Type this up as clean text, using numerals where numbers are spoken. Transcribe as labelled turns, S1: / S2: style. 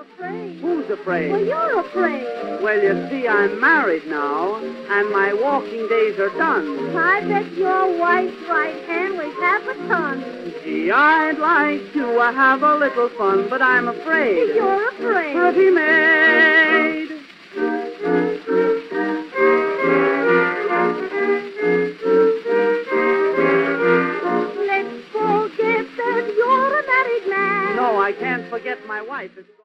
S1: afraid.
S2: Who's afraid?
S1: Well, you're afraid.
S2: Well, you see, I'm married now, and my walking days are done.
S1: I bet your wife's right hand weighs half a ton.
S2: Gee, I'd like to have a little fun, but I'm afraid.
S1: You're afraid.
S2: Pretty maid.
S1: Let's forget that you're a married man.
S2: No, I can't forget my wife.